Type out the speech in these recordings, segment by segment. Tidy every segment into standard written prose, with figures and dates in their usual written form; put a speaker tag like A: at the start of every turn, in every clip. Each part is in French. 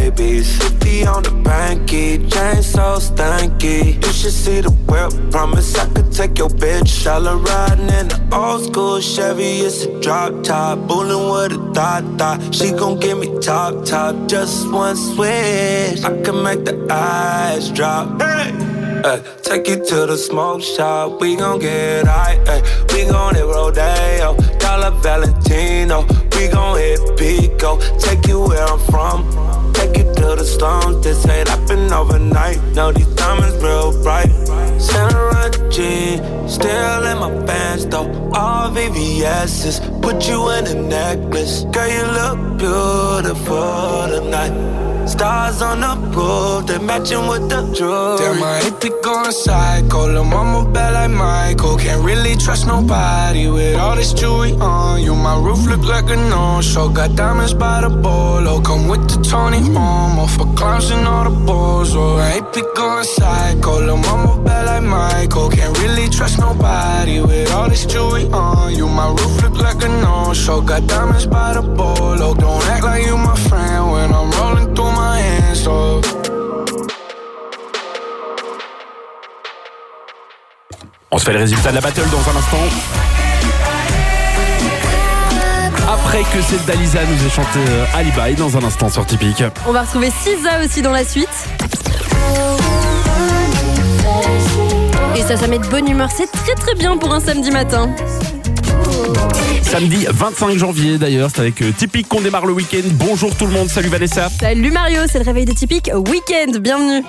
A: baby. 50 on the banky, chain so stanky. You should see the whip, promise I could take your bitch. All her riding in the old school Chevy, it's a drop top. Bullin' with a thought. She gon' give me top, just one switch. I can make the eyes drop. Hey! Take you to the smoke shop, we gon' get high, we gon' hit Rodeo, Dollar Valentino, we gon' hit Pico, take you where I'm from, take you to the slums, this ain't happen overnight, no these diamonds real bright, Santa Jean, still in my pants though, all VVS's, put you in a necklace, girl you look beautiful tonight. Stars on the roof, they matching with the jewelry.
B: Damn, my AP going psycho. Lil' mama bad like Michael. Can't really trust nobody with all this jewelry on you. My roof look like a no-show. Got diamonds by the bolo. Come with the Tony Momo for clowns and all the balls. Oh, my AP going psycho. Lil' mama bad like Michael. Can't really trust nobody with all this jewelry on you. My roof look like a no-show. Got diamonds by the bolo. Don't act like you my friend when I'm rolling through my hands, oh.
C: On se fait le résultat de la battle dans un instant. Après que cette Dalisa nous ait chanté Alibi dans un instant sur Typique.
D: On va retrouver SZA aussi dans la suite. Et ça met de bonne humeur. C'est très très bien pour un samedi matin.
C: Samedi 25 janvier d'ailleurs, c'est avec Typique qu'on démarre le week-end. Bonjour tout le monde, salut Vanessa.
D: Salut Mario, c'est le réveil de Typique Week-end, bienvenue.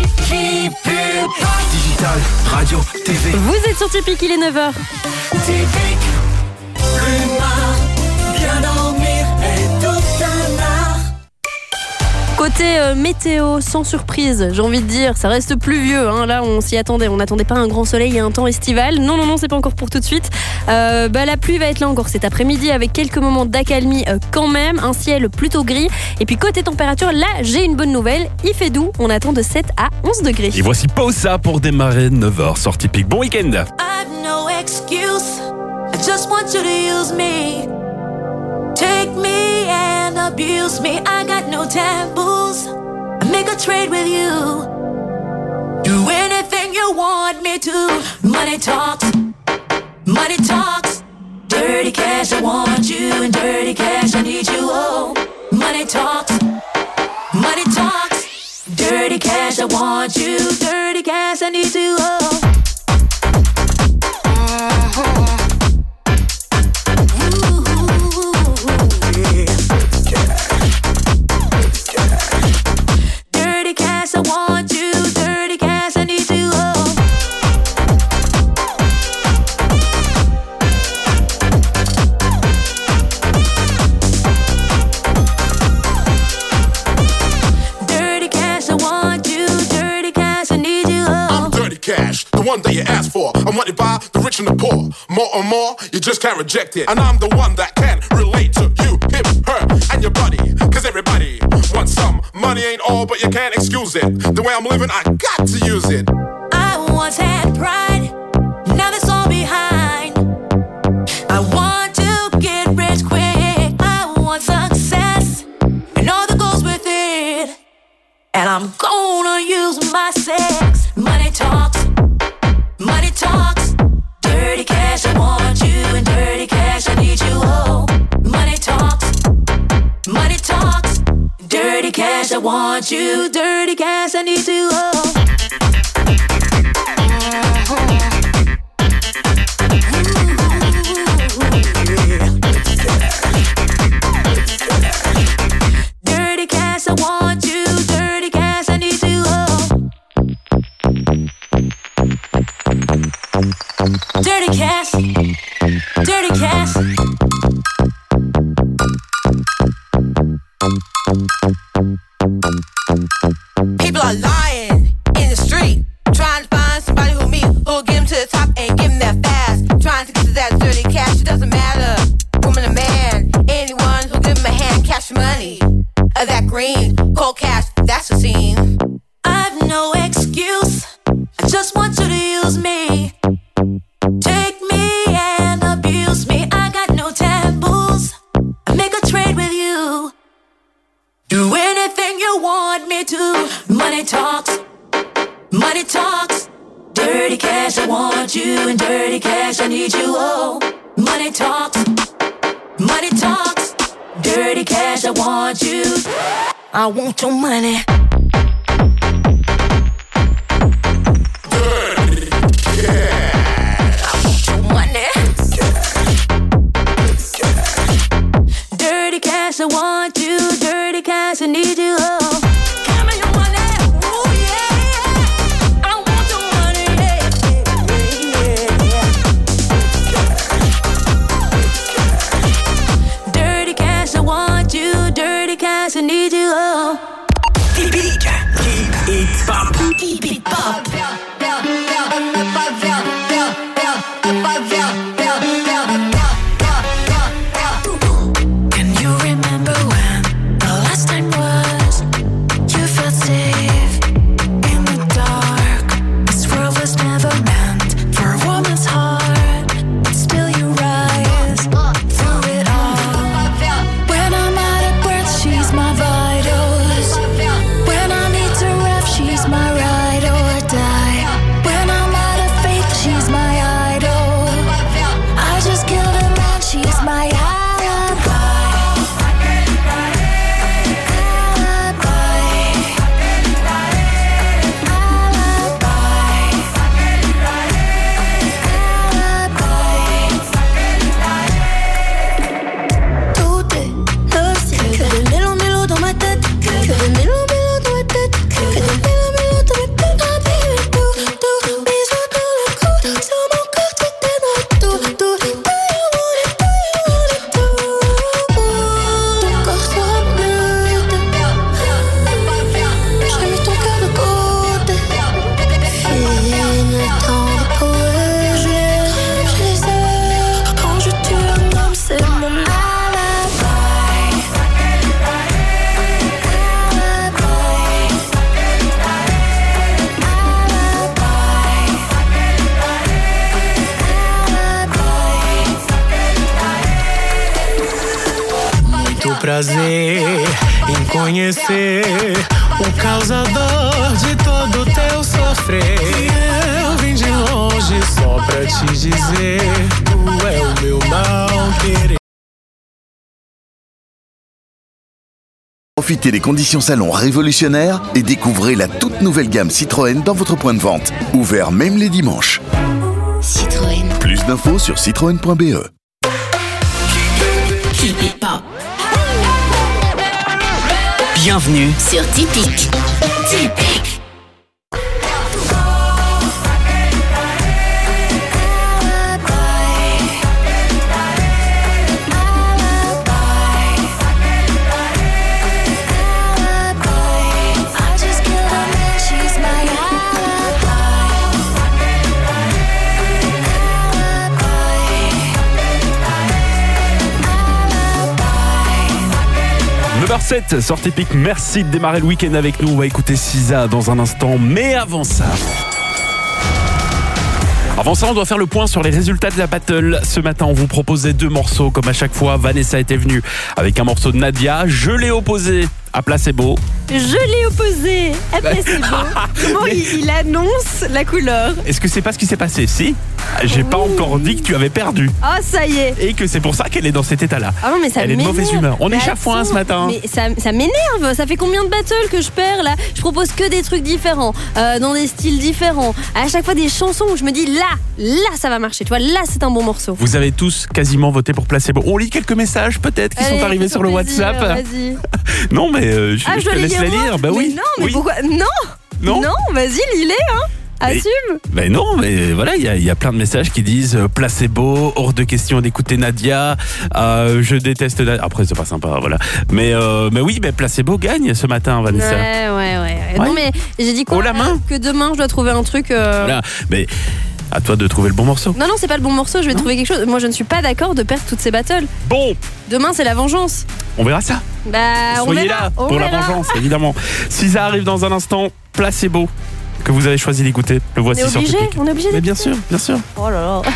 B: Digital, radio, TV.
D: Vous êtes sur Typique, il est 9h.
E: Typique, l'humain, bien dormir est tout un art.
D: Côté météo, sans surprise, j'ai envie de dire, ça reste pluvieux. Hein. Là, on s'y attendait. On n'attendait pas un grand soleil et un temps estival. Non, c'est pas encore pour tout de suite. La pluie va être là encore cet après-midi avec quelques moments d'accalmie quand même. Un ciel plutôt gris. Et puis côté température, là, j'ai une bonne nouvelle. Il fait doux. On attend de 7 à 11 degrés.
C: Et voici Pausa pour démarrer 9h sur Typique. Bon week-end.
E: I've no excuse. I just want you to use me. Take me and abuse me. I got no taboos. I make a trade with you. Do anything you want me to. Money talks. Money talks. Dirty cash, I want you. And dirty cash, I need you. Oh, money talks. Money talks. Dirty cash, I want you. Dirty cash, I need you. Oh. I want you, dirty cash, I need you, oh. Dirty cash, I want you, dirty cash, I need you, oh.
F: I'm dirty cash, the one that you asked for. I'm wanted by the rich and the poor. More and more, you just can't reject it. And I'm the one that can relate to you, him, her, and your buddy. Cause everybody wants some. Money ain't all, but you can't excuse it. The way I'm living, I got to use it.
E: I once had pride, now that's all behind. I want to get rich quick. I want success, and all that goes with it. And I'm gonna use my sex. Money talks, money talks. Dirty cash, I want you, and dirty cash, I need you, oh. Money talks, money talks. Dirty cash, I want you. Dirty cash, I need you. Oh. Dirty cash, I want you. Dirty cash, I need you. Oh. Dirty cash. Dirty cash.
G: People are lying in the street, trying to find somebody who'll get them to the top and give them that fast. Trying to get to that dirty cash, it doesn't matter, woman or man. Anyone who'll give them a hand, cash money, that green, cold cash, that's the scene.
E: I've no excuse, I just want you to use me. Take me and abuse me, I got no taboos. I make a trade with you. Do anything you you want me to. Money talks, money talks. Dirty cash, I want you, and dirty cash, I need you. Oh, money talks, money talks. Dirty cash, I want you. I want your money.
F: Dirty cash.
E: I want your money. Dirty cash, I want you. Dirty cash, I need you. Oh, give me your money. Oh yeah, I want your money. Yeah. Dirty cash, I want you. Dirty cash, I need you. Oh.
B: Typique. Keep it pop.
E: Keep it pop. Can you remember when the last time was? You felt safe in the dark. This world was never meant for a woman's heart, but still you rise through it all. When I'm out of breath, she's my vitals. When I need to rest, she's my ride or die. When I'm out of faith, she's my idol. I just killed a man, she's my alibi. Tout est nocif, que des mélos dans ma tête, que des mélos dans ma tête, que des mélos dans ma tête. Ah baby, tout, bisous dans le cou, sur mon corps tu t'es dans tout. Do you want it, tout. Ton corps sera bleu, j'ai mis ton cœur de côté. Fini le temps de courir, je les heures. Quand je tue un homme, c'est mon alibi.
B: Muito prazer em conhecer o causador de todo teu sofrer. Eu vim de longe só pra te dizer, tu é o meu mal querer.
H: Profitez des conditions salon révolutionnaires et découvrez la toute nouvelle gamme Citroën dans votre point de vente. Ouvert même les dimanches.
E: Citroën.
H: Plus d'infos sur citroën.be.
E: Keep it pop.
B: Bienvenue
E: Sur Typique. Typique. I just killed a man, she's my
C: alibi. 9h07 sur Typique. Merci de démarrer le week-end avec nous. On va écouter SZA dans un instant. Mais avant ça, on doit faire le point sur les résultats de la battle. Ce matin, on vous proposait 2 morceaux. Comme à chaque fois, Vanessa était venue avec un morceau de Nadia. Je l'ai opposé à Placebo.
D: Je l'ai opposé à Placebo. Comment il annonce la couleur?
C: Est-ce que c'est pas ce qui s'est passé? Si. J'ai pas encore dit que tu avais perdu.
D: Ah, ça y est.
C: Et que c'est pour ça qu'elle est dans cet état-là.
D: Ah non, mais ça
C: Elle est de mauvaise humeur. On est chafouin ce matin.
D: Mais ça m'énerve. Ça fait combien de battles que je perds là? Je propose que des trucs différents, dans des styles différents. À chaque fois des chansons où je me dis là ça va marcher. Tu vois, là c'est un bon morceau.
C: Vous avez tous quasiment voté pour Placebo. On lit quelques messages peut-être qui sont arrivés sur le WhatsApp.
D: Vas-y.
C: Non mais je te laisse les lire. Bah oui.
D: Non, mais
C: oui.
D: pourquoi? Non, vas-y, lis-les, hein. Assume.
C: Ben non, mais voilà, il y a plein de messages qui disent Placebo, hors de question d'écouter Nadia, je déteste Nadia. Après c'est pas sympa, voilà. Mais oui, Placebo gagne ce matin, Vanessa.
D: Ouais. Non mais j'ai dit quoi?
C: Oh, la main.
D: Que demain je dois trouver un truc.
C: Voilà, mais à toi de trouver le bon morceau.
D: Non, c'est pas le bon morceau, je vais trouver quelque chose. Moi je ne suis pas d'accord de perdre toutes ces battles.
C: Bon,
D: demain c'est la vengeance.
C: on verra ça. Soyez là pour la vengeance, évidemment. SZA arrive dans un instant. Placebo, que vous avez choisi d'écouter. Le voici sur Typique.
D: On est obligé.
C: Mais bien sûr.
D: Oh là là.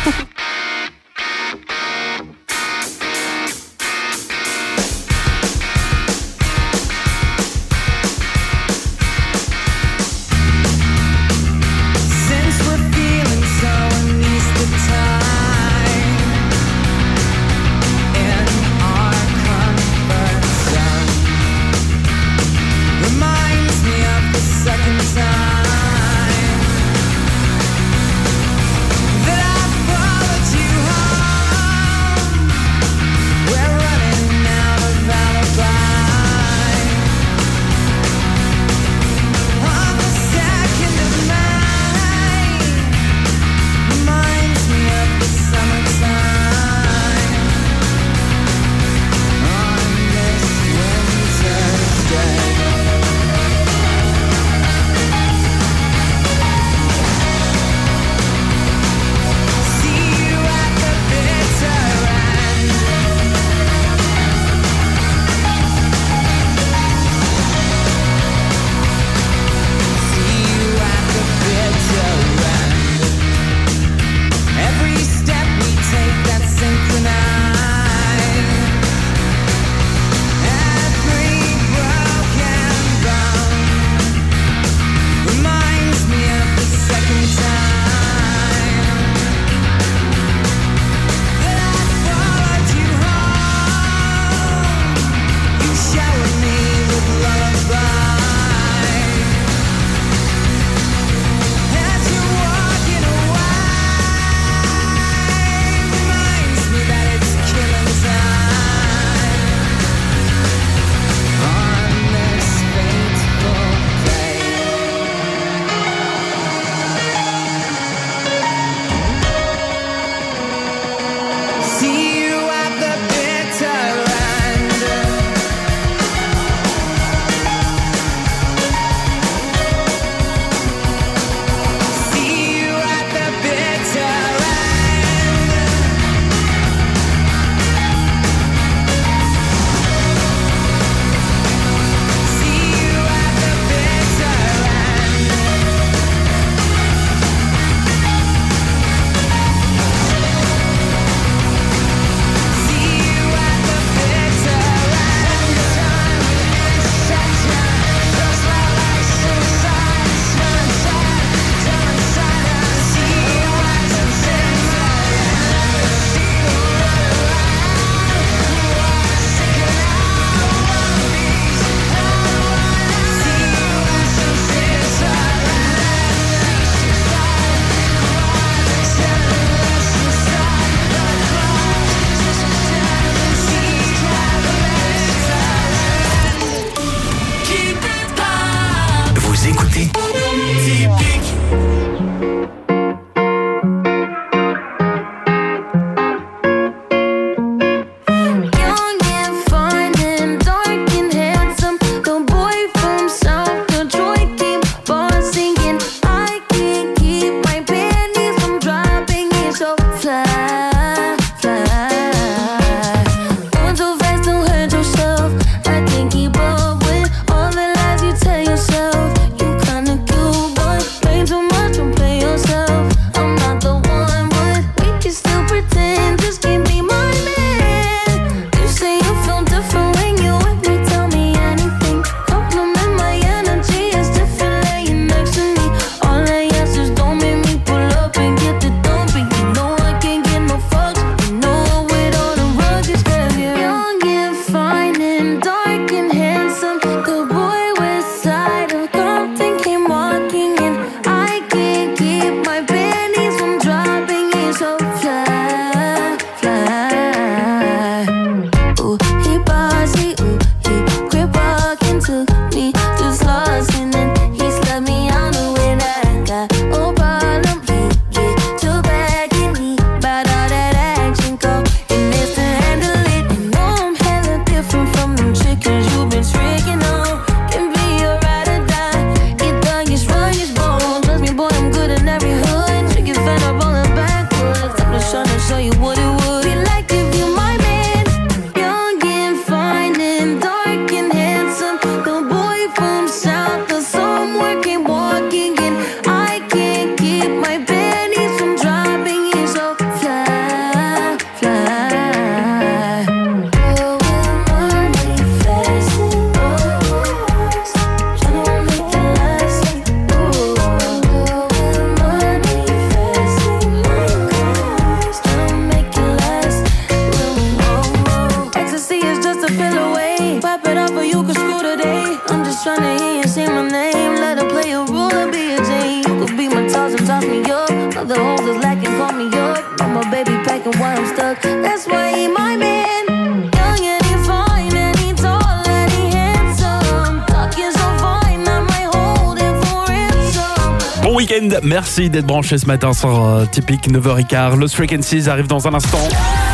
E: just tryna hear you say my name. Let her play a role or be a Jane. You could be my toss and toss me up. Other hoes is lacking, call me up. But my baby packing while I'm stuck. That's why he my man. Young and he fine and he tall and he handsome. Talking so fine, I might hold him for ransom.
C: Bon week-end, merci d'être branché ce matin sur Typique 9h15. Lost Frequencies arrive dans un instant.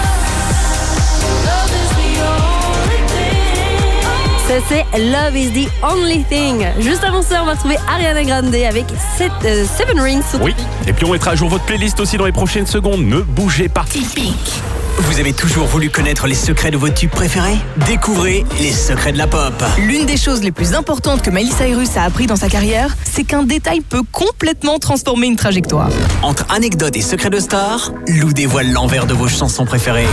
D: Ça c'est Love is the Only Thing. Juste avant ça, on va retrouver Ariana Grande avec Seven Rings.
C: Oui, et puis on mettra à jour votre playlist aussi dans les prochaines secondes. Ne bougez pas.
I: Typique. Vous avez toujours voulu connaître les secrets de vos tubes préférés ? Découvrez les secrets de la pop.
J: L'une des choses les plus importantes que Miley Cyrus a appris dans sa carrière, c'est qu'un détail peut complètement transformer une trajectoire.
I: Entre anecdotes et secrets de stars, Lou dévoile l'envers de vos chansons préférées.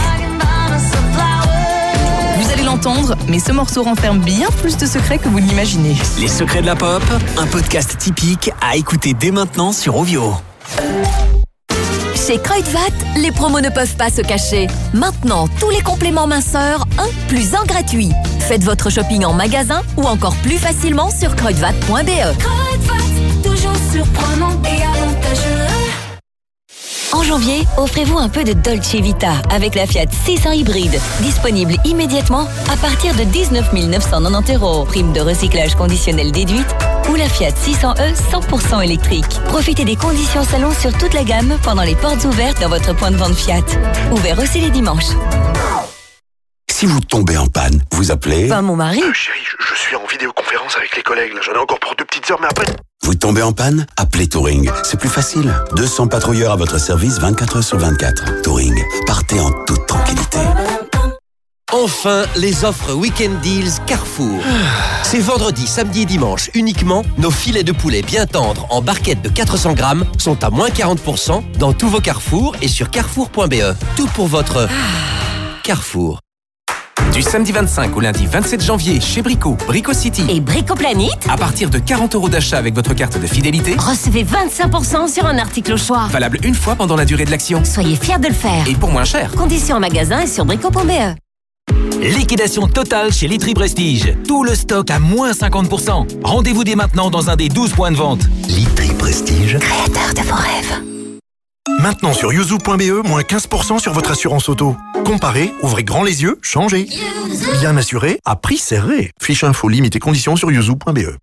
J: Vous allez l'entendre, mais ce morceau renferme bien plus de secrets que vous ne l'imaginez.
I: Les secrets de la pop, un podcast typique à écouter dès maintenant sur Ovio.
K: Chez Kruidvat, les promos ne peuvent pas se cacher. Maintenant, tous les compléments minceurs, 1 plus 1 gratuit. Faites votre shopping en magasin ou encore plus facilement sur kruidvat.be.
E: Kruidvat, toujours surprenant et avantageux.
K: En janvier, offrez-vous un peu de Dolce Vita avec la Fiat 600 hybride. Disponible immédiatement à partir de 19 990 €. Prime de recyclage conditionnelle déduite ou la Fiat 600e 100% électrique. Profitez des conditions salon sur toute la gamme pendant les portes ouvertes dans votre point de vente Fiat. Ouvert aussi les dimanches.
L: Si vous tombez en panne, vous appelez...
K: Mon mari.
M: Chérie, je suis en vidéoconférence avec les collègues. Là, j'en ai encore pour 2 petites heures, mais après...
L: Vous tombez en panne? Appelez Touring. C'est plus facile. 200 patrouilleurs à votre service 24 heures sur 24. Touring. Partez en toute tranquillité.
N: Enfin, les offres Weekend Deals Carrefour. C'est vendredi, samedi et dimanche uniquement. Nos filets de poulet bien tendres en barquette de 400 grammes sont à moins 40% dans tous vos Carrefour et sur carrefour.be. Tout pour votre Carrefour.
O: Du samedi 25 au lundi 27 janvier chez Brico, Brico City
K: et Brico Planet.
O: À partir de 40 € d'achat avec votre carte de fidélité,
K: recevez 25% sur un article au choix.
O: Valable une fois pendant la durée de l'action.
K: Soyez fiers de le faire.
O: Et pour moins cher.
K: Conditions en magasin et sur brico.be.
P: Liquidation totale chez Litry Prestige. Tout le stock à moins 50%. Rendez-vous dès maintenant dans un des 12 points de vente.
L: Litry Prestige.
K: Créateur de vos rêves.
M: Maintenant sur yuzu.be, moins 15% sur votre assurance auto. Comparez, ouvrez grand les yeux, changez. Bien assuré, à prix serré. Fiche info, limite et conditions sur yuzu.be.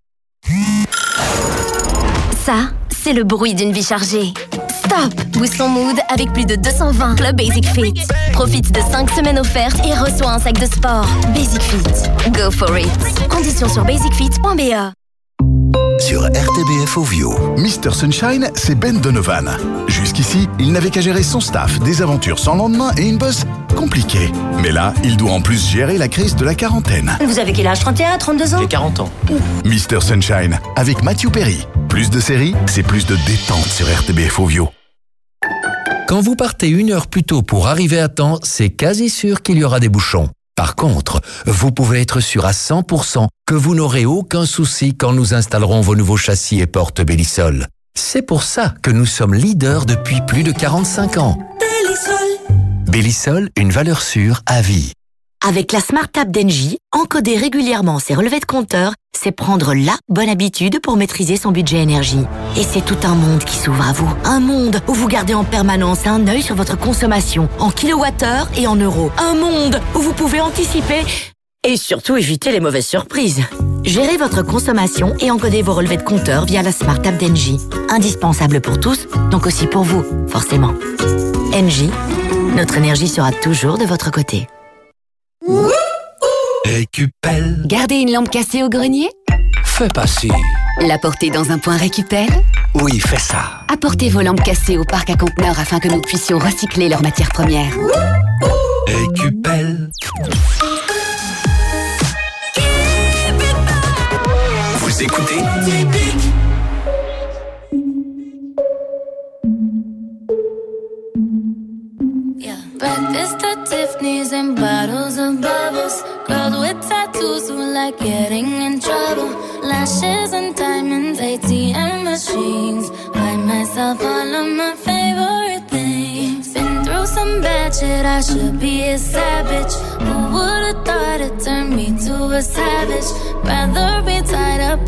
K: Ça, c'est le bruit d'une vie chargée. Stop! Boost ton mood avec plus de 220 clubs Basic Fit. Profite de 5 semaines offertes et reçois un sac de sport. Basic Fit. Go for it. Conditions sur basicfit.be.
H: Sur RTBF Ovio. Mr Sunshine, c'est Ben Donovan. Jusqu'ici, il n'avait qu'à gérer son staff, des aventures sans lendemain et une bosse compliquée. Mais là, il doit en plus gérer la crise de la quarantaine.
K: Vous avez quel âge? 31, 32 ans?
N: J'ai 40 ans.
H: Mr Sunshine, avec Matthew Perry. Plus de séries, c'est plus de détente sur RTBF Ovio.
Q: Quand vous partez 1 heure plus tôt pour arriver à temps, c'est quasi sûr qu'il y aura des bouchons. Par contre, vous pouvez être sûr à 100% que vous n'aurez aucun souci quand nous installerons vos nouveaux châssis et portes Bellisol. C'est pour ça que nous sommes leaders depuis plus de 45 ans.
E: Bellisol.
Q: Bellisol, une valeur sûre à vie.
K: Avec la Smart App d'Engie, encoder régulièrement ses relevés de compteur, c'est prendre la bonne habitude pour maîtriser son budget énergie. Et c'est tout un monde qui s'ouvre à vous. Un monde où vous gardez en permanence un œil sur votre consommation, en kilowattheure et en euros. Un monde où vous pouvez anticiper et surtout éviter les mauvaises surprises. Gérez votre consommation et encodez vos relevés de compteur via la Smart App d'Engie. Indispensable pour tous, donc aussi pour vous, forcément. Engie, notre énergie sera toujours de votre côté.
R: Récupelle.
K: Gardez une lampe cassée au grenier?
R: Fais passer.
K: La porter dans un point récupère?
R: Oui, fais ça.
K: Apportez vos lampes cassées au parc à conteneurs afin que nous puissions recycler leurs matières premières.
R: Récupelle.
I: Vous écoutez
E: Breakfast at Tiffany's and bottles of bubbles. Girls with tattoos who like getting in trouble. Lashes and diamonds, ATM machines. Buy myself all of my favorite things. Been through some bad shit, I should be a savage. Who would've thought it turned me to a savage? Rather be tied up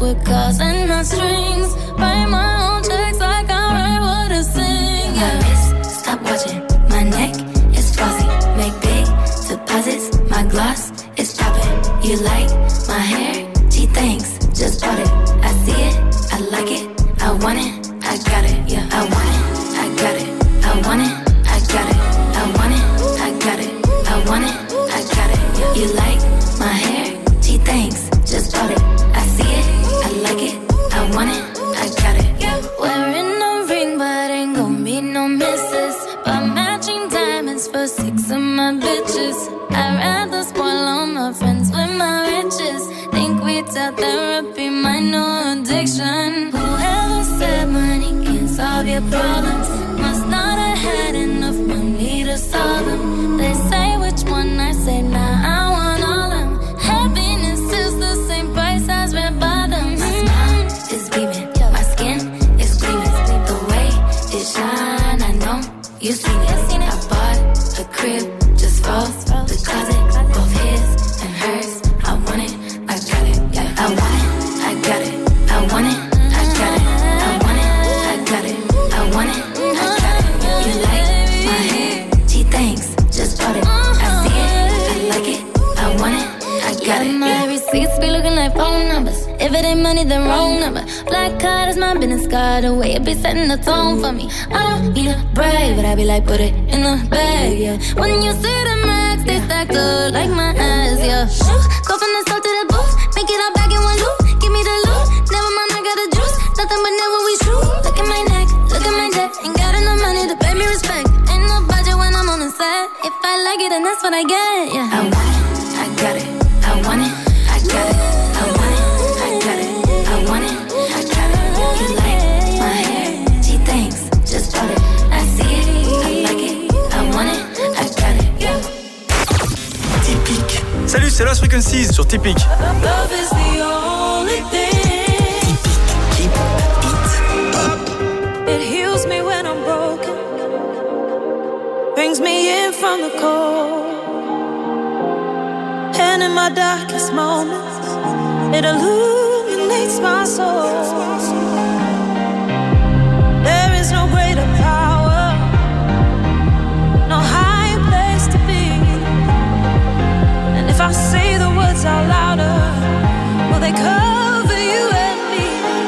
E: with calls and not strings. Write my own checks like I write what I sing. My wrist, stop watching. My neck is flossy. Make big deposits. My gloss is popping. You like my hair? Gee, thanks. Just bought it. I see it. I like it. I want it. I got it. Yeah, I want it. I got it. I want it. I got it. I want it. I got it. I want it. I got it. Yeah. You like my hair? Gee, thanks. Just bought it. I see it. I like it. I want it. I got it. Yeah. Wearing a ring, but ain't gon' be no misses. But matching diamonds for 6 of my bitches. I'd rather spoil all my friends with my riches. Think we tell therapy my new addiction. Whoever said money can solve your problems must not have had enough money to solve them. They say which one, I say nah, I want all them. Happiness is the same price as red bottoms. My smile is beaming, my skin is gleaming. The way it shine, I know you've seen it. I bought a crib just for the closet, both his and hers. I want it, I got it, yeah. I want it, I got it, I want it, I got it, I want it, I got it, I want it, I got it. You like my hair? Gee, thanks, just bought it. I see it, I like it, I want it, I got it. My receipts be looking like phone numbers. If it ain't money, then wrong number. Black card is my business card, the way it be setting the tone for me. I don't need a brag, but I be like, put it in the bag, yeah. When you see the max, they stacked up like my ass, yeah. Go from the south to the booth, make it all back in one loop. Give me the loot, never mind, I got the juice. Nothing but never we shoot. Look at my neck, look at my jet. Ain't got enough money to pay me respect. Ain't no budget when I'm on the set. If I like it, then that's what I get, yeah. I want it, I got it, I want it, I got it, I want it, I got it, I want it, I got it. You like my hair? Gee, thanks, just bought it. I see it, I like it, I want it, I got it, yeah.
S: Typique. Salut, c'est Lost Frequencies sur Typique.
E: Love is the only thing. It heals me when I'm broken. Brings me in from the cold. And in my darkest moments, it illuminates my soul. There is no greater power, no higher place to be. And if I say the words out louder, will they cover you and me?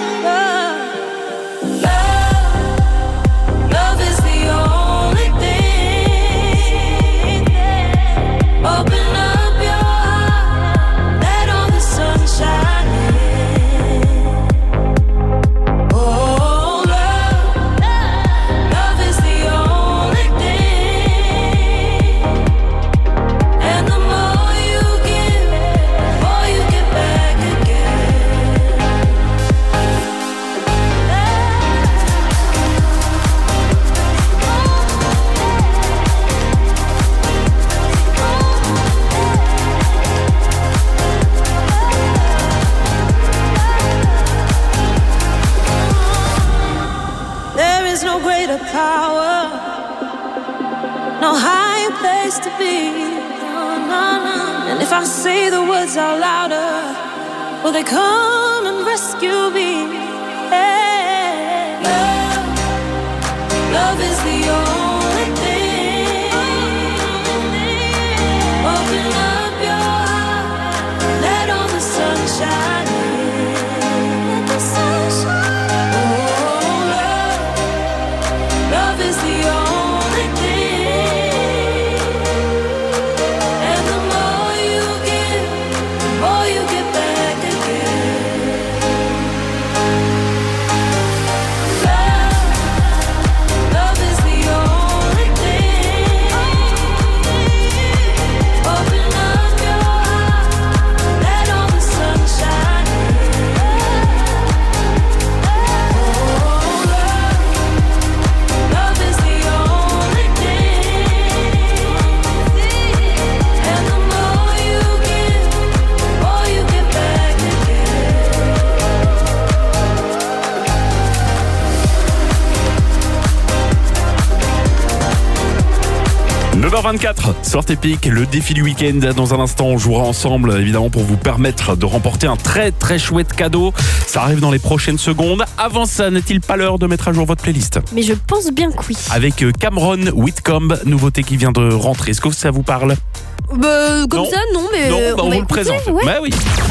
E: Love is the only thing. Open up your heart, let all the sun shine in. Oh, love is the only thing. And the more you give, the more you get back again. There is no greater power, no higher place to be. And if I say the words out louder, will they come and rescue me? Hey. Love is the only thing. Open up your heart, let all the sun shine in. Let the sun shine. Oh, love is the only thing. And the more you give, the more you get back again.
C: 9h24 sur Epic, le défi du week-end. Dans un instant, on jouera ensemble, évidemment, pour vous permettre de remporter un très très chouette cadeau. Ça arrive dans les prochaines secondes. Avant ça, n'est-il pas l'heure de mettre à jour votre playlist?
D: Mais je pense bien que oui.
C: Avec Cameron Whitcomb, nouveauté qui vient de rentrer. Est-ce que ça vous parle?
D: Comme ça, non, mais
C: non,
D: on
C: on
D: va
C: vous le
D: écouter,
C: présente.
D: ouais.
C: Bah oui.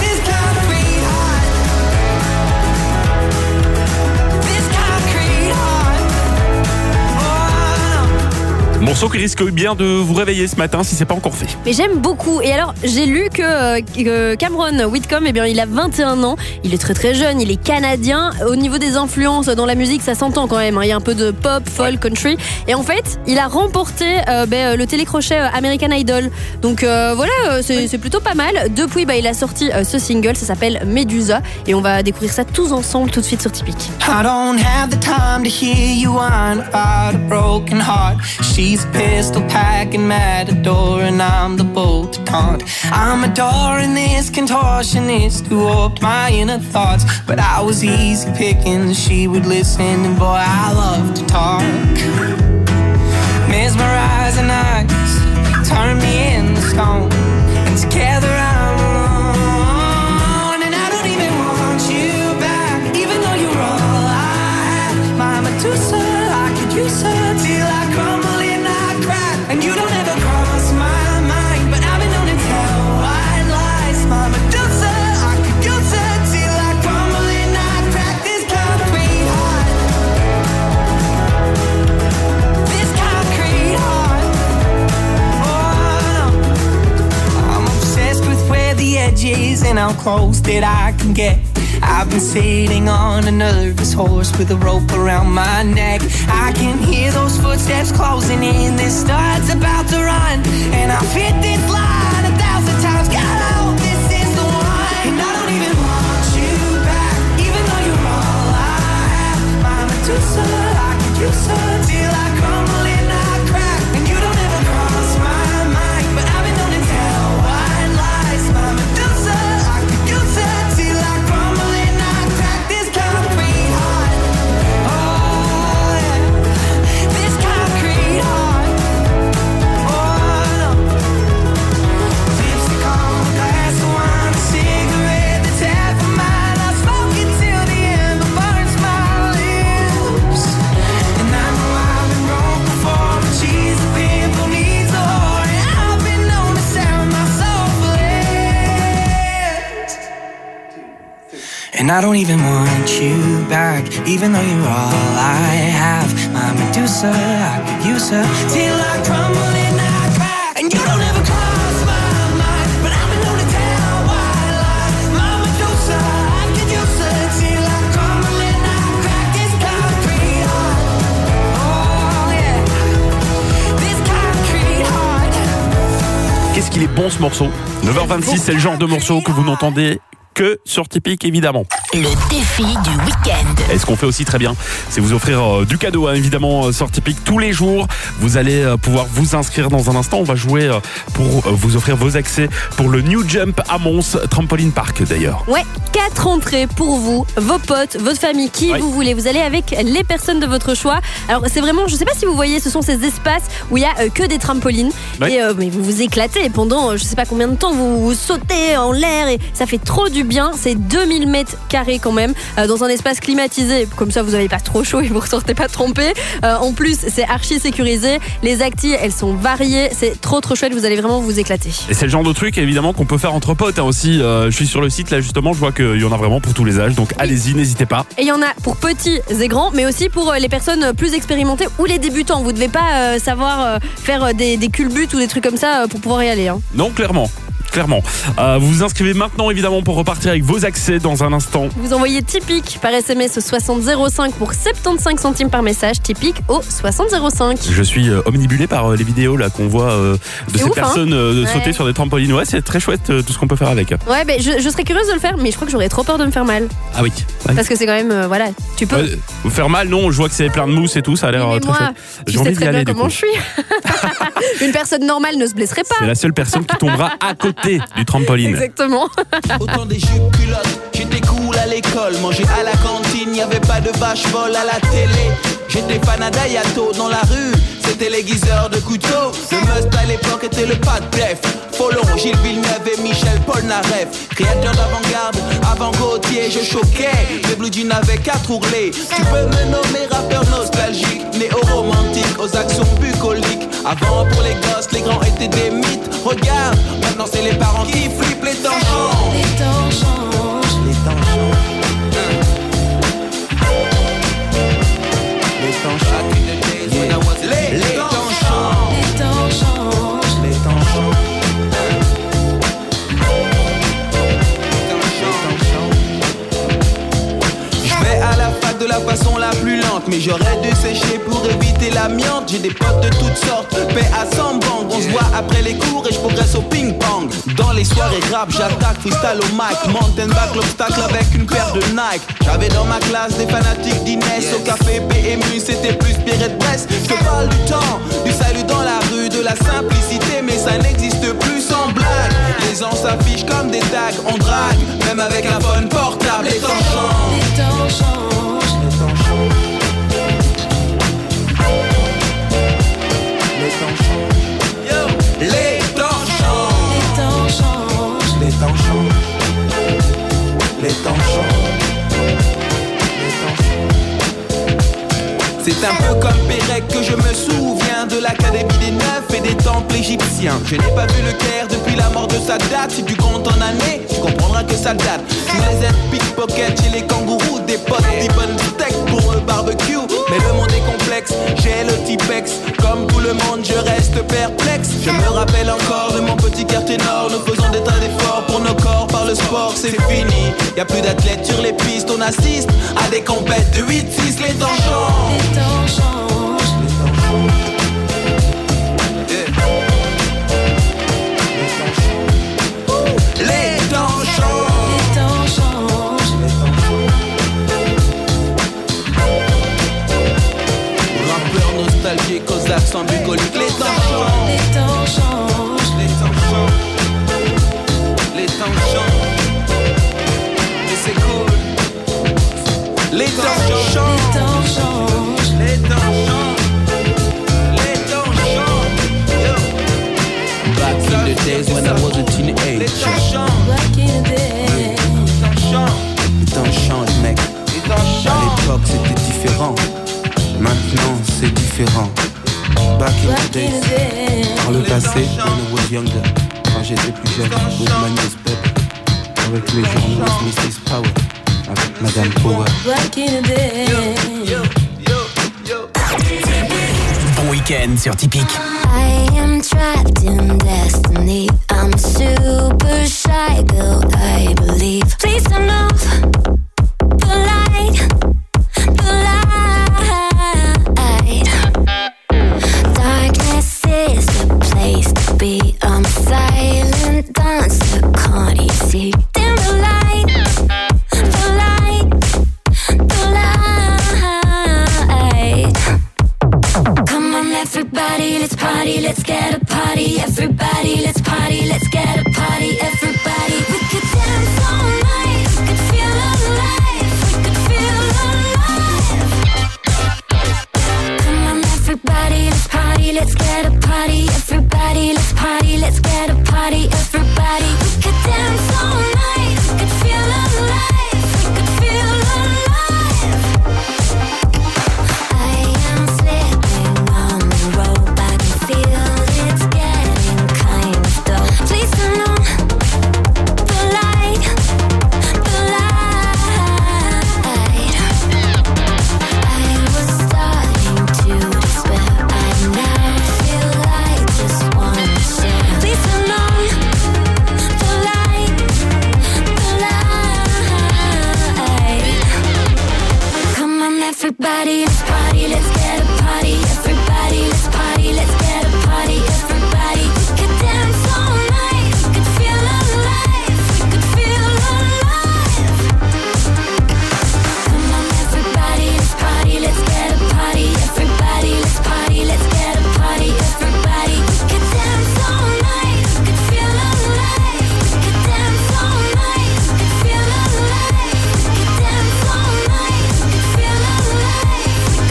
C: Morceau qui risque bien de vous réveiller ce matin si c'est pas encore fait.
D: Mais j'aime beaucoup. Et alors, j'ai lu que Cameron Whitcomb, eh bien, il a 21 ans. Il est très très jeune, il est canadien. Au niveau des influences dans la musique, ça s'entend quand même. Il y a un peu de pop, folk, country. Et en fait, il a remporté le télécrochet American Idol. Donc voilà, c'est plutôt pas mal. Depuis, il a sorti ce single, ça s'appelle Medusa. Et on va découvrir ça tous ensemble tout de suite sur Tipeee.
B: I don't have the time to hear you whine about a broken heart. She's a pistol packing matador and I'm the bull to taunt. I'm adoring this contortionist who warped my inner thoughts. But I was easy picking, she would listen and boy I love to talk. Mesmerizing eyes turn me into stone. And together I'm alone. And I don't even want you back, even though you're all I have. My Medusa, I could use her till I crumble and I crack. And you don't ever cross my mind, but I've been known to tell white lies. My Medusa, I could use her till I crumble and I crack. This concrete heart, this concrete heart. Oh no, I'm obsessed with where the edge is and how close that I can get. I've been sitting on a nervous horse with a rope around my neck. I can hear those footsteps closing in. This start's about to run, and I've hit this line 1,000 times. God, I hope this is the one. And I don't even want you back, even though you're all I have. My Medusa, I could use her till I crumble and I crack. And you don't ever cross my mind, but I've been known to tell white lies. My Medusa, I could use her till I crumble and I crack. This concrete heart, oh yeah, this concrete heart, oh no. Lipstick on a glass of wine, a cigarette that's half a mile. I smoke it till the ember burns my lips. And I know I've been wrong before, but she's a pimple needs a whore. And I've been known to sell my soul for less. And I don't even want you back, even though you're all I have. My Medusa, I could use her till I crumble and I crack. And you don't ever cross my mind, but I've been known to tell white lies. My Medusa, I could use her till I crumble and I crack. This concrete heart, oh yeah, this concrete heart.
C: Qu'est-ce qu'il est bon ce morceau. 9h26, c'est le genre de morceau que vous n'entendez que sur Tipeee, évidemment.
K: Le défi du week-end.
C: Et ce qu'on fait aussi très bien, c'est vous offrir du cadeau, hein, évidemment, sur Tipeee tous les jours. Vous allez pouvoir vous inscrire dans un instant. On va jouer pour vous offrir vos accès pour le New Jump à Mons, Trampoline Park d'ailleurs.
D: Ouais, 4 entrées pour vous, vos potes, votre famille, qui vous voulez. Vous allez avec les personnes de votre choix. Alors c'est vraiment, je sais pas si vous voyez, ce sont ces espaces où il y a que des trampolines. Et mais vous vous éclatez pendant je sais pas combien de temps, vous sautez en l'air et ça fait trop du bien. C'est 2000 mètres carrés quand même, dans un espace climatisé, comme ça vous n'avez pas trop chaud et vous ne ressortez pas trompé. En plus c'est archi sécurisé, les activités elles sont variées, c'est trop chouette, vous allez vraiment vous éclater.
C: Et c'est le genre de truc évidemment qu'on peut faire entre potes, hein, aussi. Je suis sur le site là justement, je vois qu'il y en a vraiment pour tous les âges, donc allez-y, n'hésitez pas.
D: Et il y en a pour petits et grands, mais aussi pour les personnes plus expérimentées ou les débutants. Vous ne devez pas savoir faire des culbutes ou des trucs comme ça pour pouvoir y aller, hein.
C: Non, clairement. Vous vous inscrivez maintenant évidemment pour repartir avec vos accès dans un instant.
D: Vous envoyez Tipeee par SMS au 6005 pour 75 centimes par message. Tipeee au 6005.
C: Je suis omnibulé par les vidéos là qu'on voit de ces personnes sauter sur des trampolines. Ouais, c'est très chouette tout ce qu'on peut faire avec.
D: Ouais, mais je serais curieuse de le faire, mais je crois que j'aurais trop peur de me faire mal.
C: Ah oui.
D: Parce que c'est quand même voilà, tu peux
C: vous faire mal. Non, je vois que c'est plein de mousse et tout, ça a l'air très chouette.
D: J'ai envie d'y aller. Comment je suis. Une personne normale ne se blesserait pas.
C: C'est la seule personne qui tombera à côté du trampoline.
D: Exactement.
T: Autant des jupes culottes, j'étais cool à l'école, manger à la cantine, y avait pas de vache folle à la télé. J'étais fan à Dayato dans la rue, c'était l'aiguiseur de couteau. Le must à l'époque était le pas de def. Follon, Gilles Villeneuve et Michel Polnareff. Créateur d'avant-garde, avant Gauthier, je choquais. Les Blue Jeans avaient 4 ourlets. Tu peux me nommer rappeur nostalgique, néo-romantique, aux actions bucoliques. Avant pour les gosses, les grands étaient des mythes. Regarde, maintenant c'est les parents qui flippent. Les temps changent.
E: Les temps changent.
T: Les temps changent. Les temps changent. Les temps changent. Les temps changent. Les temps changent. À la fac de la façon la plus lente, mais j'aurais dû sécher pour éviter l'amiante. J'ai des potes de toutes sortes, paix à 100 bangs. On se voit après les cours et je progresse au ping-pong. Dans les soirées rap, j'attaque freestyle au mic. Mountain back l'obstacle avec une paire de Nike. J'avais dans ma classe des fanatiques d'Inès. Au café PMU, c'était plus Pierre de Brest. Je te parle du temps, du salut dans la rue, de la simplicité, mais ça n'existe plus sans blague. Les gens s'affichent comme des tags, on drague, même avec un phone portable. Les temps changent.
E: Les temps changent.
T: Les temps changent. Les temps changent. Yo. Les temps changent.
E: Les temps changent.
T: Les temps changent. Les temps changent. C'est un peu comme Pérec que je me souviens de l'académie des Neufs et des temples égyptiens. Je n'ai pas vu le Caire depuis la mort de Sadat. Si tu comptes en années, tu comprendras que ça date. Tous les aides pickpocket chez les kangourous, des potes T-bone steak pour le barbecue. Mais le monde est complexe, j'ai le Tipex. Comme tout le monde, je reste perplexe. Je me rappelle encore de mon petit quartier nord. Nous faisons des tas d'efforts pour nos corps par le sport, c'est fini. Y'a plus d'athlètes sur les pistes, on assiste à des compètes de 8-6, les temps changent.
E: Les temps changent.
T: Les temps changent. Les temps changent.
E: Les temps changent.
T: Rappeur nostalgique aux accents bucoliques. Les temps changent.
E: Les temps changent.
T: Les temps changent. Les temps changent. Mais c'est cool. Les temps changent.
E: Les temps changent.
T: Les temps changent. Les temps changent. Yo. Back in the days when I was a teenager. Les temps changent.
E: Back in the day.
T: Les temps changent, mec. À l'époque c'était différent. Maintenant c'est différent. Back in the days. Dans le passé, when I was younger. Quand j'étais plus jeune, with my news pep. Avec les journaux, Mrs. Power. Avec Madame Power.
E: Back in the day.
I: Bon week-end sur Typique.
E: I am trapped in destiny. I'm super shy, girl, I believe. Please turn off the light, the light. Darkness is the place to be. I'm silent dancer, can't you see? Dim the light, the light, the light. Come on, everybody, let's party, let's get a party. Everybody, let's party, let's get a party. Everybody, we could dance all night, we could feel alive, we could feel alive. Come on, everybody, let's party, let's get a party. Everybody, let's party, let's get a party. Everybody, we could dance all night, we could feel alive, we could feel alive. I am slipping on the rope, I can feel it's getting kind of dull. Please turn on the light, the light. I was starting to despair, I now feel like just wanna share. Please turn on the light, the light. Come on, everybody, let's party, let's get a party. Everybody, let's party, let's get a party. Everybody, we could dance all night, we could feel alive, we could feel alive. Come on, everybody, let's party, let's get a party. Everybody, let's party, let's get a party. Everybody, we could dance all night, we could feel alive, we could dance all night, we could feel alive, we could dance all night, we could feel alive.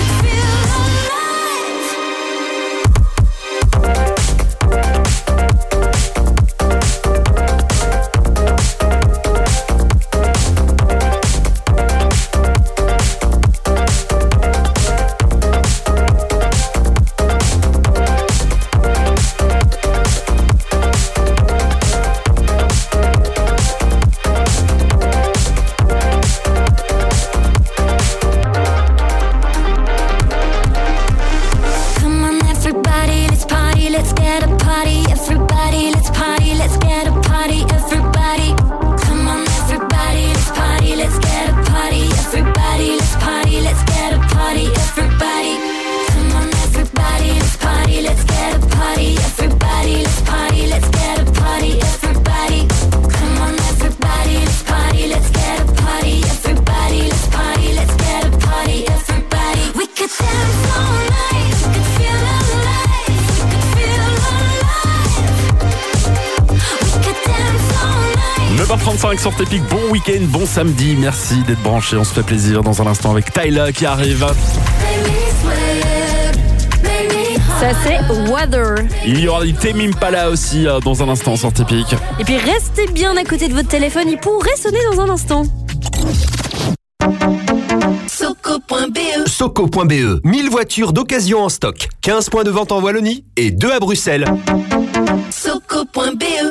C: 5 sur Epic. Bon week-end, bon samedi. Merci d'être branchés. On se fait plaisir dans un instant avec Tyler qui arrive.
D: Ça c'est Weather.
C: Il y aura du Tame Impala aussi dans un instant sur Epic.
D: Et puis restez bien à côté de votre téléphone, il pourrait sonner dans un instant.
N: Soco.be. Soco.be. 1000 voitures d'occasion en stock. 15 points de vente en Wallonie et 2 à Bruxelles.
E: Soco.be.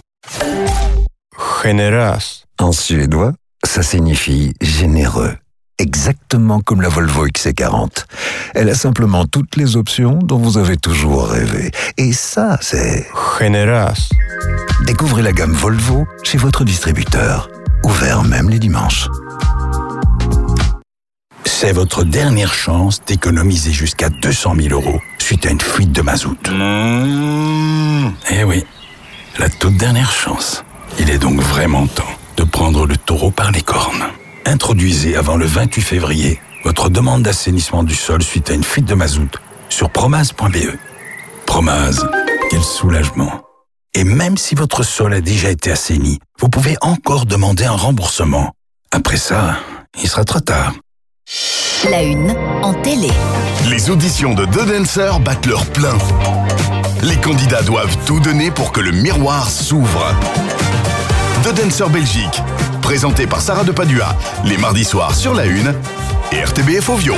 U: Generös. En suédois, ça signifie généreux. Exactement comme la Volvo XC40. Elle a simplement toutes les options dont vous avez toujours rêvé. Et ça, c'est... Generös. Découvrez la gamme Volvo chez votre distributeur. Ouvert même les dimanches.
V: C'est votre dernière chance d'économiser jusqu'à 200 000 € suite à une fuite de mazout. Eh oui, la toute dernière chance. Il est donc vraiment temps de prendre le taureau par les cornes. Introduisez avant le 28 février votre demande d'assainissement du sol suite à une fuite de mazout sur promase.be. Promase, quel soulagement. Et même si votre sol a déjà été assaini, vous pouvez encore demander un remboursement. Après ça, il sera trop tard.
K: La une en télé.
H: Les auditions de The Dancer battent leur plein. Les candidats doivent tout donner pour que le miroir s'ouvre. The Dancer Belgique, présenté par Sarah de Padua, les mardis soirs sur La Une et RTBF Ovio.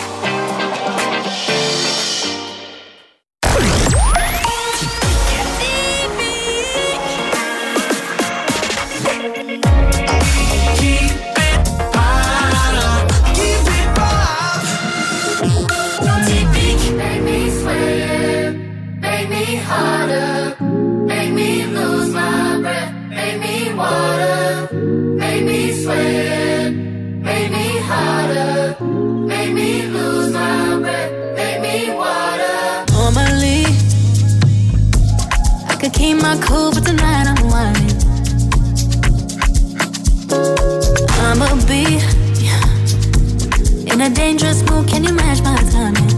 E: Keep my cool, but tonight I'm whining. I'ma be in a dangerous mood. Can you match my timing?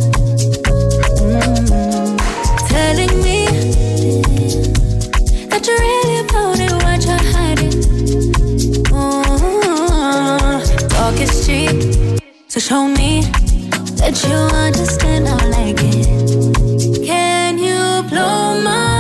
E: Telling me that you're really about it, what you're hiding. Talk is cheap, so show me that you understand. I like it. Can you blow my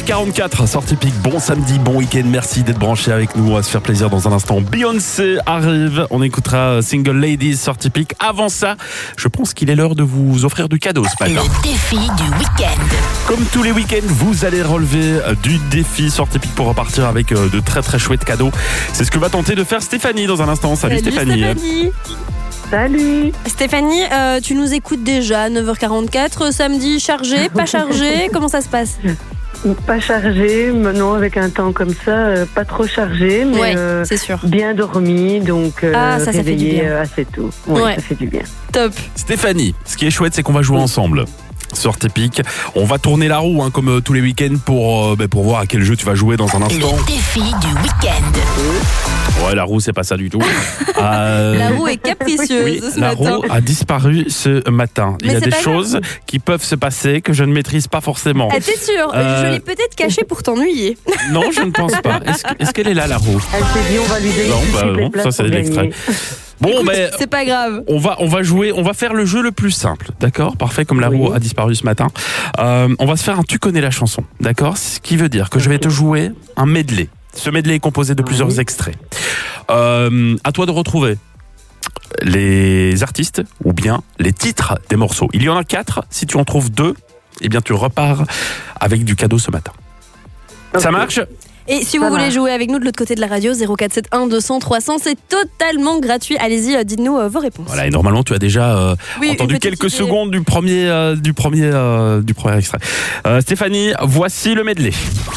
C: 9h44, sortie pique. Bon samedi, bon week-end. Merci d'être branché avec nous. On va se faire plaisir dans un instant. Beyoncé arrive. On écoutera Single Ladies, sortie pique. Avant ça, je pense qu'il est l'heure de vous offrir du cadeau ce matin.
K: Le défi du week-end.
C: Comme tous les week-ends, vous allez relever du défi sortie pique pour repartir avec de très très chouettes cadeaux. C'est ce que va tenter de faire Stéphanie dans un instant. Salut Stéphanie.
A: Salut
D: Stéphanie, tu nous écoutes déjà, 9h44, samedi, chargé, pas chargé, comment ça se passe?
A: Pas chargé, non, avec un temps comme ça, pas trop chargé, mais
D: ouais, c'est sûr.
A: Bien dormi, donc
D: ça fait du bien.
A: Assez tôt. Ouais, ça fait du bien.
D: Top.
C: Stéphanie, ce qui est chouette, c'est qu'on va jouer ensemble. Sortie pique. On va tourner la roue comme tous les week-ends pour voir à quel jeu tu vas jouer dans un instant.
K: Le défi du week-end.
C: Ouais, la roue, c'est pas ça du tout.
D: La roue est capricieuse
C: oui,
D: ce
C: la
D: matin.
C: roue a disparu ce matin.
D: Mais
C: il y a des
D: pas
C: choses qui peuvent se passer que je ne maîtrise pas forcément.
D: Ah, t'es sûr? Je l'ai peut-être cachée pour t'ennuyer.
C: Non, je ne pense pas. Est-ce qu'elle est là, la roue?
A: Elle s'est dit, on va lui donner
C: non, ça c'est l'extrait. Bon,
D: écoute, c'est pas grave.
C: On va jouer, on va faire le jeu le plus simple, d'accord? Parfait, comme la roue a disparu ce matin. On va se faire un tu connais la chanson, d'accord? Ce qui veut dire que je vais te jouer un medley. Ce medley est composé de plusieurs extraits. À toi de retrouver les artistes ou bien les titres des morceaux. Il y en a 4. Si tu en trouves 2, eh bien tu repars avec du cadeau ce matin. Okay. Ça marche?
D: Et si vous voulez jouer avec nous de l'autre côté de la radio, 0471 200 300, c'est totalement gratuit. Allez-y, dites-nous vos réponses.
C: Voilà, et normalement tu as déjà entendu quelques secondes du premier extrait. Stéphanie, voici le medley.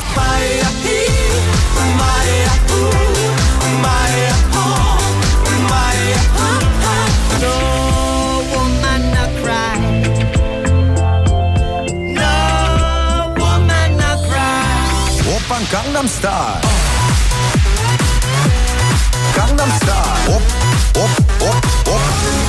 G: Gangnam Style. Gangnam Style. Hop, hop, hop, hop.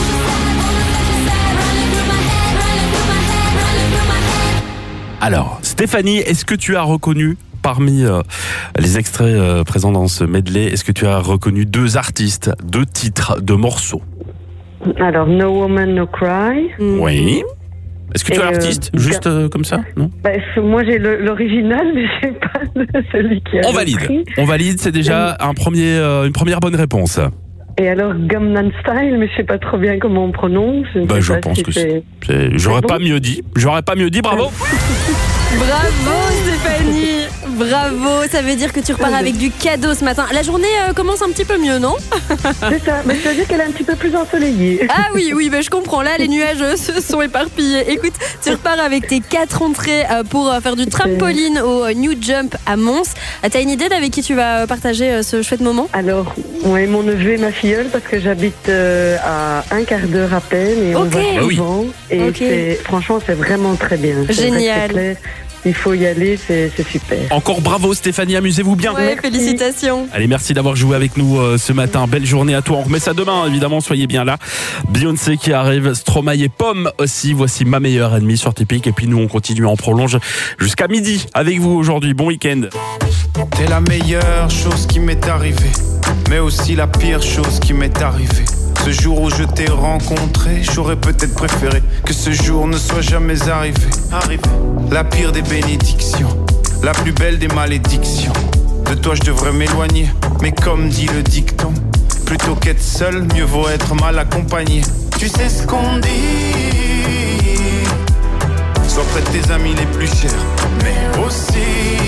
C: Alors, Stéphanie, est-ce que tu as reconnu parmi les extraits présents dans ce medley, est-ce que tu as reconnu 2 artistes, 2 titres, 2 morceaux?
A: Alors, No Woman, No Cry.
C: Oui. Est-ce que tu as l'artiste, juste comme ça? Non.
A: Moi j'ai l'original, mais je sais pas celui qui a.
C: On valide, c'est déjà une première bonne réponse.
A: Et alors Gangnam Style, mais je sais pas trop bien comment on prononce.
C: Je pense que c'est. J'aurais pas mieux dit. Bravo.
D: Bravo Stéphanie. Bravo, ça veut dire que tu repars avec du cadeau ce matin. La journée commence un petit peu mieux, non?
A: C'est ça, mais ça veut dire qu'elle est un petit peu plus ensoleillée.
D: Ah oui, je comprends. Là, les nuages se sont éparpillés. Écoute, tu repars avec tes 4 entrées pour faire du trampoline au New Jump à Mons. T'as une idée d'avec qui tu vas partager ce chouette moment?
A: Alors, mon neveu et ma filleule, parce que j'habite à un quart d'heure à peine et on va souvent. Et franchement, c'est vraiment très bien.
D: Génial.
A: Il faut y aller, c'est super.
C: Encore bravo Stéphanie, amusez-vous bien.
D: Ouais, félicitations.
C: Allez, merci d'avoir joué avec nous ce matin. Belle journée à toi. On remet ça demain, évidemment, soyez bien là. Beyoncé qui arrive, Stromae et Pomme aussi. Voici ma meilleure ennemie sur Typique. Et puis nous, on continue, on prolonge jusqu'à midi avec vous aujourd'hui. Bon week-end.
W: T'es la meilleure chose qui m'est arrivée, mais aussi la pire chose qui m'est arrivée. Ce jour où je t'ai rencontré, j'aurais peut-être préféré que ce jour ne soit jamais arrivé. La pire des bénédictions, la plus belle des malédictions. De toi je devrais m'éloigner, mais comme dit le dicton, plutôt qu'être seul, mieux vaut être mal accompagné. Tu sais ce qu'on dit, sois près de tes amis les plus chers, mais aussi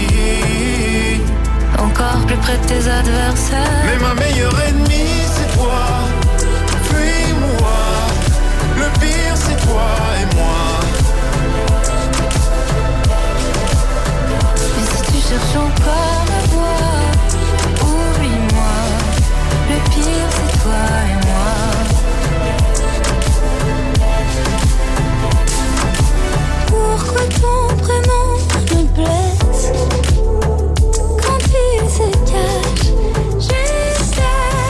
E: encore plus près de tes adversaires.
W: Mais ma meilleure ennemie c'est toi. Le pire c'est toi et moi.
E: Et si tu cherches encore à voir, oublie-moi. Le pire c'est toi et moi. Pourquoi ton prénom me blesse quand il se cache juste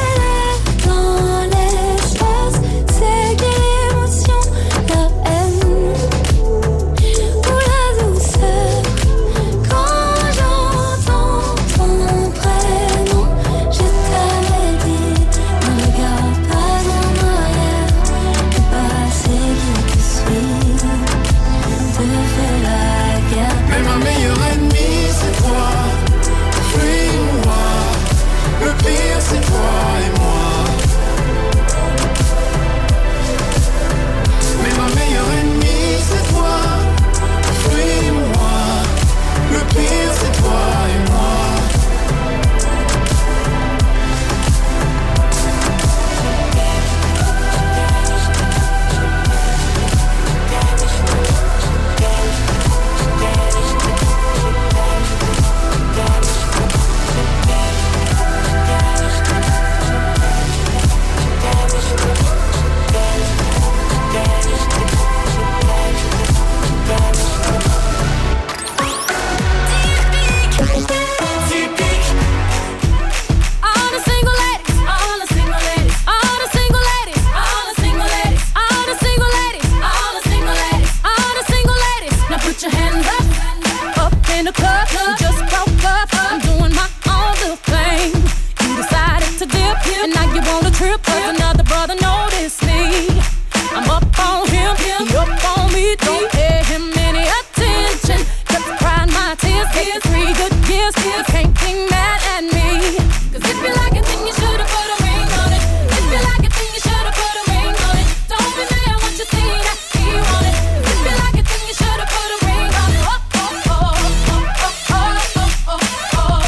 E: And now you want a trip, cause another brother noticed me. I'm up on him, he up on me. Don't pay him any attention. Kept crying my tears, taking 3 good years. You can't be mad at me. Cause if you like it, then you should've put a ring on it. If you like it, then you should've put a ring on it. Don't be mad what you see that he want it. If you like it, then you should've put a ring on it. Oh, oh, oh, oh, oh, oh, oh, oh,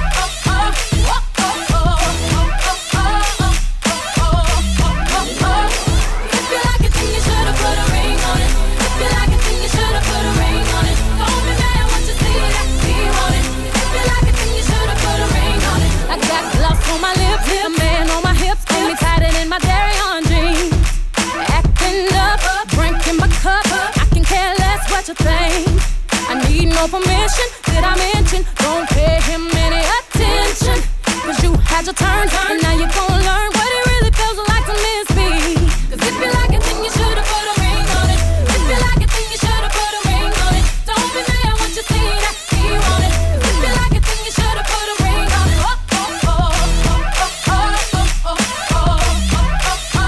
E: If you like it, then you should've put a ring on it. If you like it, then you should've put a ring on it. Don't be mad what you see that he want it. If you like it, then you should've put a ring on it. I got gloss on my lips, a man on my hips, hold me tighter than my Darion jeans. Acting up, drinking my cup, I can care less what you think. I need no permission, did I mention? Don't pay him any attention. Cause you had your turn, and now you're gonna learn what it really feels like to miss me. Cause if you like it, then you should've put a ring on it. If you like it, then you should've put a ring on it. Don't be mad what you see that he want it. Cause if you like it, then you should've put a ring on it. Oh, oh, oh, oh, oh, oh, oh, oh,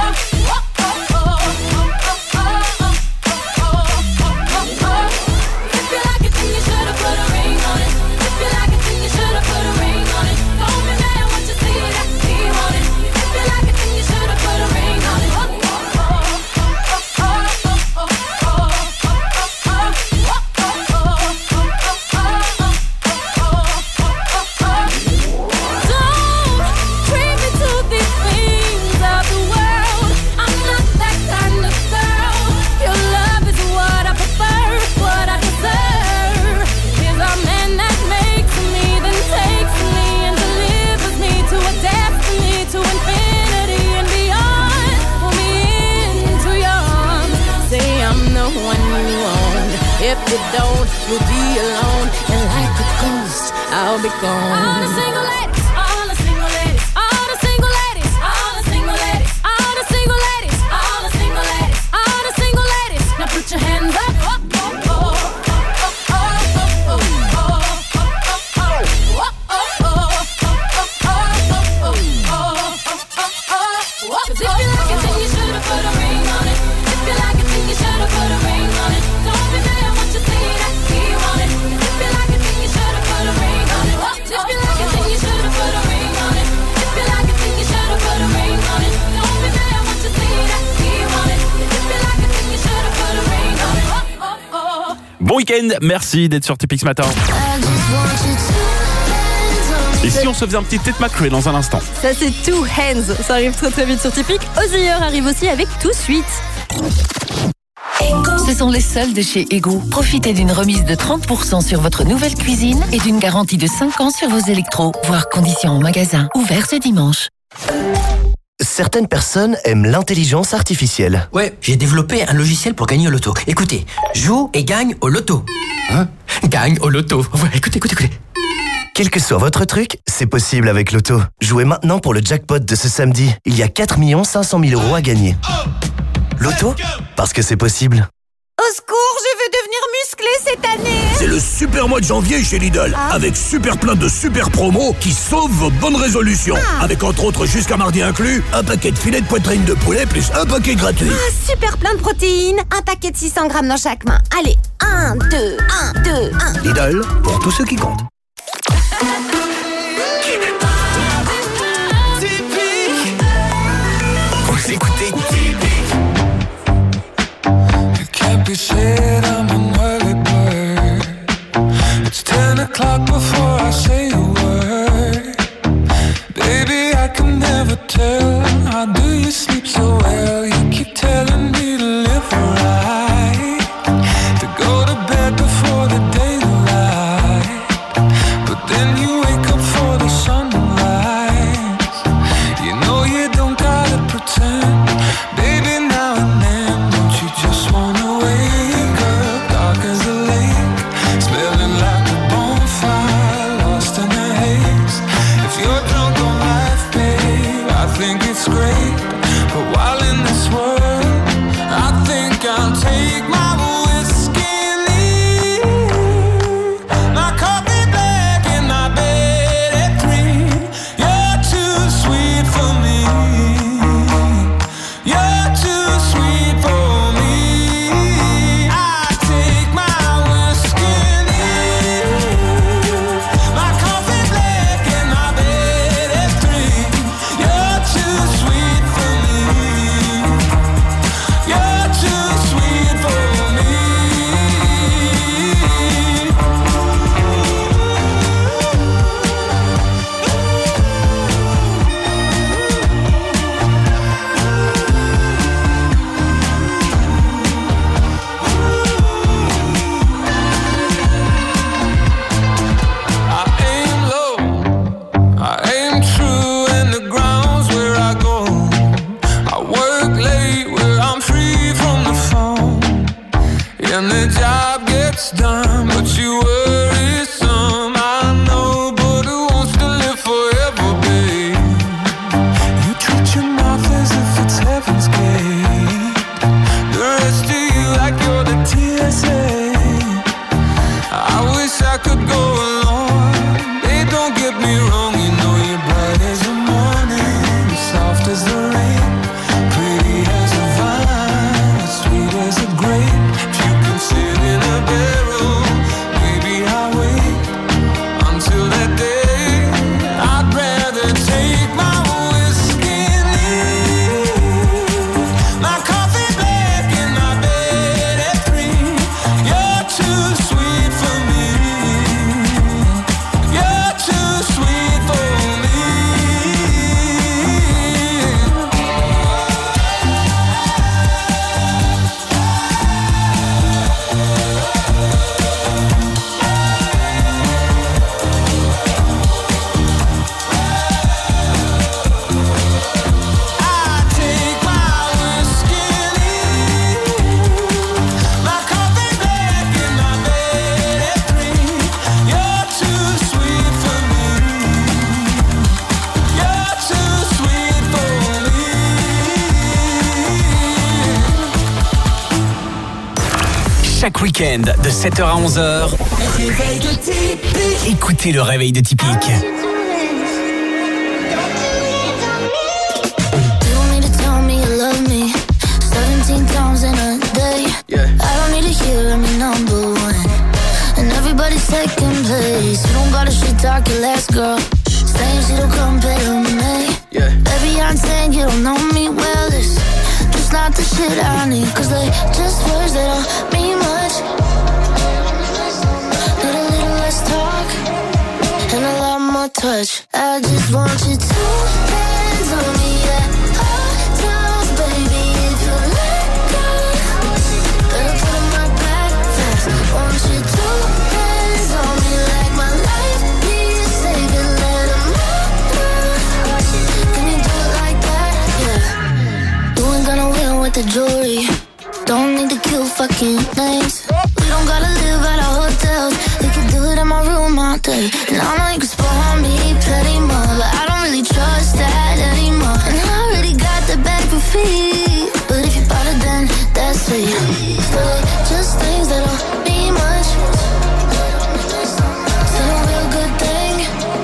E: If you like it, then you should've put a ring on it. If you like it, then you should've put a ring on it. Don't be mad what you see that he want it. If you like it, then you should've put a ring on it. Don't treat me to these things of the world. I'm not that kind of girl. Your love is what I prefer, what I deserve. Is a man that makes me, then takes me and delivers me to a destiny, to infinity and beyond. Pull me into your arms, say I'm the one you want. If you don't, you'll be alone, and like a ghost, I'll be gone. All the single ladies, all the single ladies, all the single ladies, all the single ladies, all the single ladies, all the single ladies, all the single ladies. Now put your hands up. Cause if you like it, then you should've put a ring on it. If you like it, then you should've put a ring on it. Don't be mad what you see that he want it. If you like it, then you should've put a ring on it. If you like it, then you should've put a ring on it. If you like it, then you should've put a ring on it. Don't be mad what you see that he want it. If you like it, then you should've put a ring on it.
C: Bon week-end, merci d'être sur Typique ce matin. Et si on se faisait un petit Tate McRae dans un instant?
D: Ça c'est Two Hands, ça arrive très très vite sur Typique. Ozzy arrive aussi avec Tout Suite.
F: Ce sont les soldes de chez Ego. Profitez d'une remise de 30% sur votre nouvelle cuisine et d'une garantie de 5 ans sur vos électros, voire conditions en magasin. Ouvert ce dimanche.
J: Certaines personnes aiment l'intelligence artificielle.
R: Ouais, j'ai développé un logiciel pour gagner au loto. Écoutez, joue et gagne au loto. Hein? Gagne au loto. Ouais, écoutez.
J: Quel que soit votre truc, c'est possible avec Loto. Jouez maintenant pour le jackpot de ce samedi. Il y a 4 500 000 € à gagner. Loto, parce que c'est possible.
O: Au secours, je veux devenir musclé cette année.
X: C'est le super mois de janvier chez Lidl. Avec super plein de super promos qui sauvent vos bonnes résolutions. Avec entre autres jusqu'à mardi inclus, un paquet de filets de poitrine de poulet plus un paquet gratuit.
O: Super plein de protéines, un paquet de 600 grammes dans chaque main. Allez, 1, 2, 1, 2, 1.
X: Lidl, pour tous ceux qui comptent.
B: Vous écoutez Typique. Can't be said I'm an early bird. It's 10 o'clock before I say a word. Baby, I can never tell. How do you sleep so well? You keep telling me to live right, to go to bed before the daylight. But then you wake up for the sunrise. You know you don't gotta pretend. Baby, now and then, don't you just wanna wake up dark as a lake, smelling like a bonfire, lost in the haze. If you're drunk on life, babe, I think it's great. But while in this world, I think I'll take my whiskey and leave. My coffee black and my bed at 3. You're too sweet for me.
I: Chaque week-end, de 7h à 11h, écoutez le réveil de Tipic.
E: Times in a day. Yeah. I don't need to hear I'm number one. And everybody's second place. You don't gotta shit talk your last girl. Saying she don't compare to me. Yeah. Baby, I'm saying you don't know me well. It's just not the shit I need. Cause they just words that don't mean much. Need a little less talk and a lot more touch. I just want you to hands on me at all times, baby. If you let go, better put on my back fast. Want you to hands on me like my life needs saving. Let them know. Can you do it like that? Yeah. You ain't gonna win with the jewelry. Don't need to kill fucking names. We don't gotta live at our hotels. We can do it in my room all day. And I know you can